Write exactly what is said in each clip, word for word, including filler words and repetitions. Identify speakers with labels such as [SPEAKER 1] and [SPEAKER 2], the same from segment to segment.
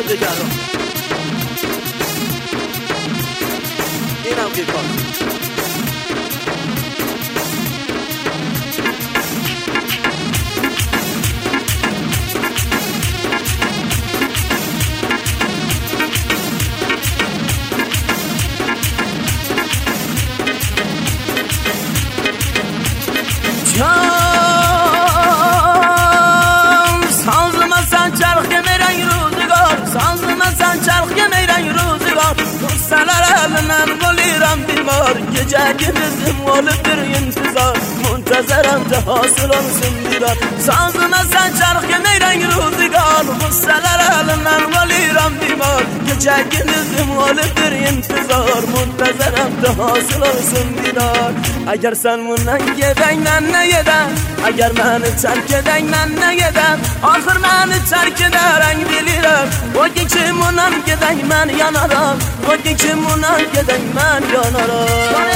[SPEAKER 1] روزگارم اینم که کار
[SPEAKER 2] جنگ bizim olup bir intizar Muntazarım da hasıl olsun dirar Sazım sen çark yemeyen ruzigar Mussalar elinden valiram dimar Gecek bizim olup bir intizar Muntazarım da hasıl olsun dirar Eğer sen bundan geden ne yeden Eğer beni terk eden ne yeden Ahır beni terk ederen bilirim O geçim bundan geden ben yanarım O geçim bundan geden ben yanarım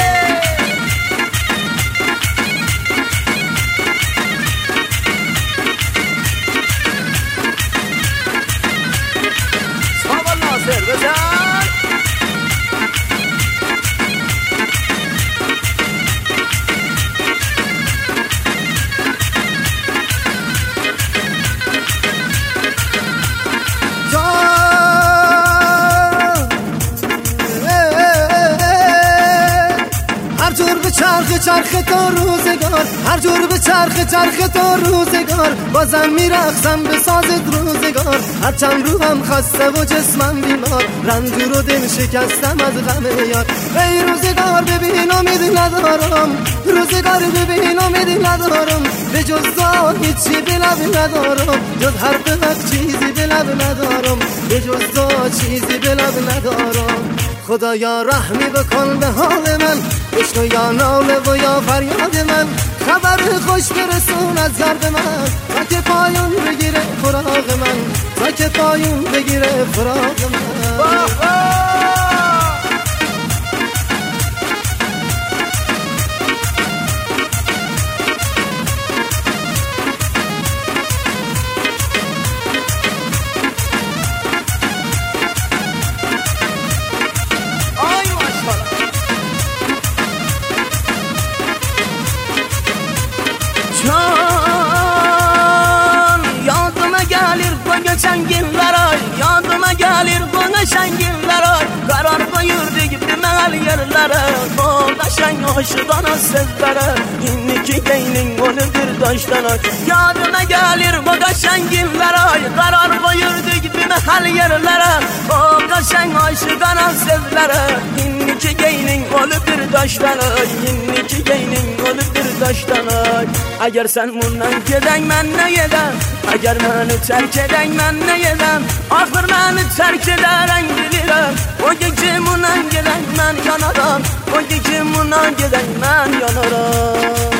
[SPEAKER 3] چرخ چرخ تا روزگار هر جور به چرخ چرخ تا روزگار بازم میرقصم به سازت روزگار هرچند روحم خسته و جسمم بیمار رنجور و دل شکستم از غم یار ای روزگار ببین امید ندارم روزگار ببین امید ندارم به جز تو هیچی به لب ندارم جز حرف وقت چیزی به لب ندارم به جز تو چیزی به لب ندارم خدایا رحمی بکن به حال من بشنو یا ناله و یا فریاد من خبر خوش برسون از یار من تا که پایون بگیره فراق من تا که پایون بگیره فراق من
[SPEAKER 2] Şengiller yadıma gelir bana şengiller karar koyurdu gibi mel yerlere Boğda şen aşıdan sözlere İnniki geynin onu bir taştan yadıma gelir bana şengiller karar koyurdu gibi mel yerlere Boğda şen aşıdan sözlere İnniki geynin onu bir taştan İnniki geynin onu bir taştan Eğer sen bundan geden ben ne yedem Eğer beni terk eden ben ne yedem Ahır beni terk ederen bilirim O gece bundan gelen ben yanarım O gece bundan gelen ben yanarım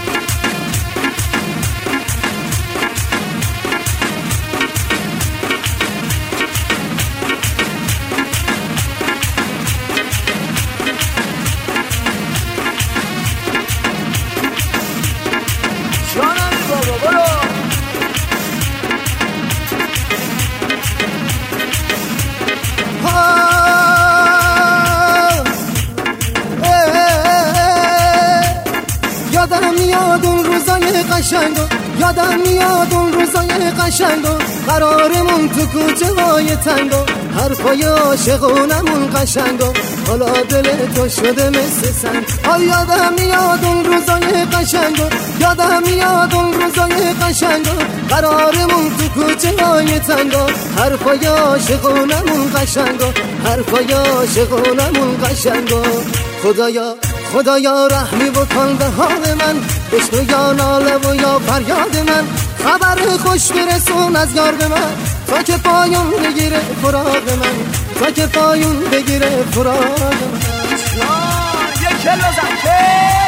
[SPEAKER 3] یادم میاد اون روزای قشنگو یادم میاد اون روزای قشنگو قرارمون تو کوچه های تنگو حرفای عاشقونمون قشنگو حالا دل تو شده مثل سنگ آی یادم میاد اون روزای قشنگو یادم میاد اون روزای قشنگو قرارمون تو کوچه های تنگو حرفای عاشقونمون قشنگو حرفای عاشقونمون قشنگو خدایا خدایا رحمی بکن به حال من بشنو یا ناله و یا فریاد من خبر خوش برسون از یار به من تا که پایون بگیره فراق من تا که پایون بگیره فراق من
[SPEAKER 2] یک کلو زنکل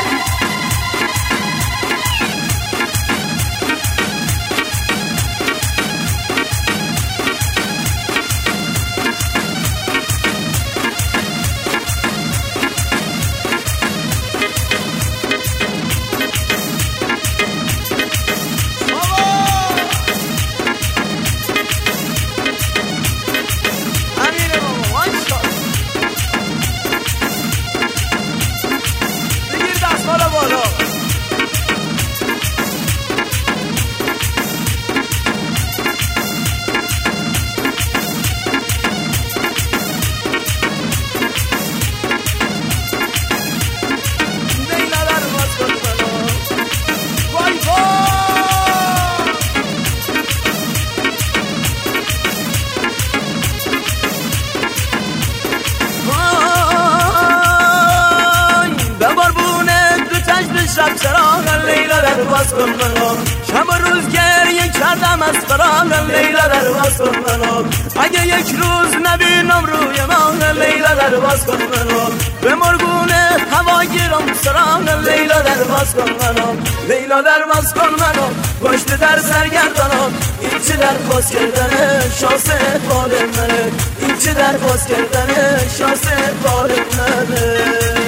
[SPEAKER 2] چراغ لیلا در باز کن منو شب و روز گریه کردم از فراق لیلا در باز کن منو اگه یک روز نبینم روی ما لیلا در باز کن منو به مرگونه هوا گیرم سراغ لیلا در باز کن منو لیلا در باز کن منو پشت در سرگردانم این چه در باز کردن شانس اقبال منه این چه در باز کردن شانس اقبال منه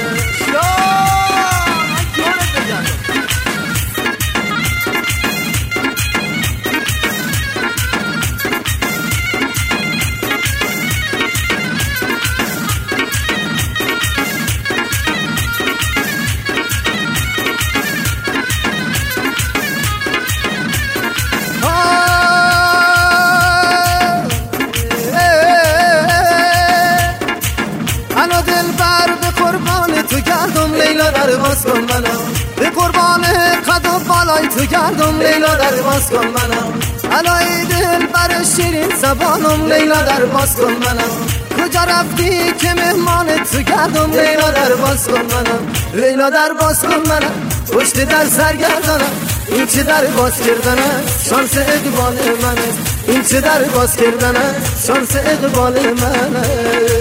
[SPEAKER 2] لیلا در باز کن منو به قربان قد و بالای تو گردم لیلا در باز کن منو علای دل بر شیرین زبانم لیلا در باز کن منو کجا رفتی که مهمان تو گردم لیلا در باز کن منو لیلا در باز کن منو پشت در سرگردانم این چه در باز کردنه شانس اقبال منه این چه در باز کردنه شانس اقبال منه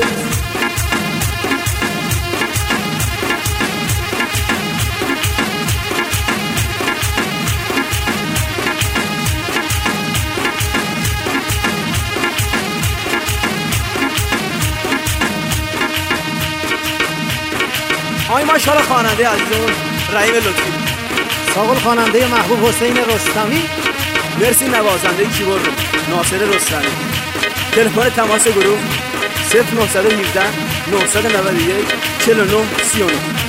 [SPEAKER 1] آی ماشاءالله خواننده عزیزمون رحیم لطفی
[SPEAKER 3] ساقل خواننده محبوب حسین رستمی
[SPEAKER 1] مرسی نوازنده کیبورد ناصر رستمی تلفن تماس گروه صفر نه یک هفت نه نه و یک چهل و نه سی و نه